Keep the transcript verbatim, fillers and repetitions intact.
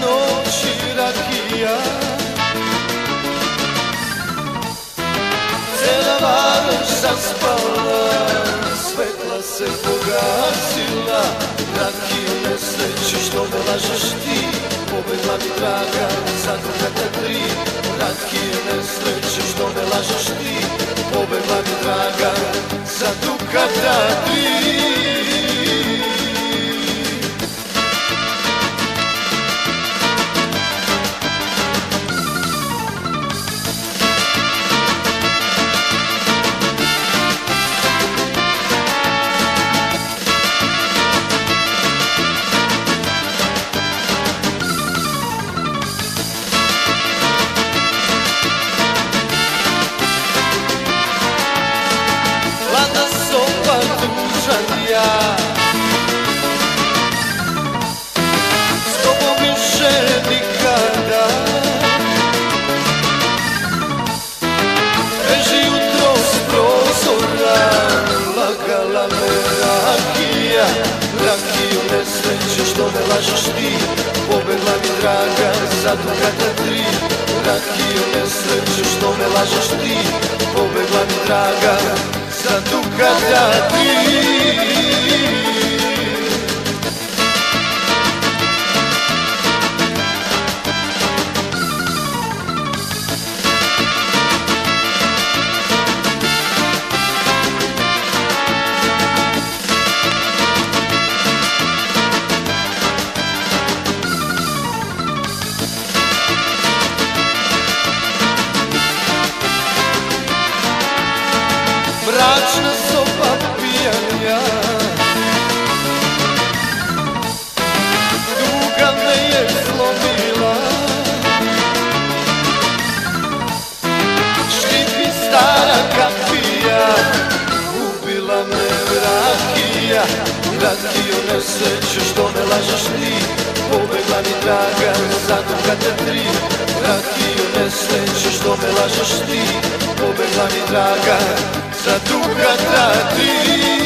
noći rakija, cela varoš zaspala, svetla se pogasila. Rakiju nesreću što me lažeš ti, pobegla mi draga za Dukata tri. Rakiju nesreću što me lažeš ti, pobegla mi draga za Dukata tri. S tobom više nikada, beži jutro s prozora, lagala me rakija. Rakiju nesreću što me lažeš ti, pobegla mi draga za Dukata tri. Rakiju nesreću što me lažeš ti, pobegla mi draga za Dukata tri. Mračna soba pijanja, tuga me je slomila. Škripi stara kapija, ubila me rakija. Rakiju nesreću što me lažeš ti, pobegla mi draga za Dukata tri. Rakiju nesreću što me lažeš ti, pobegla mi draga za Dukata tri.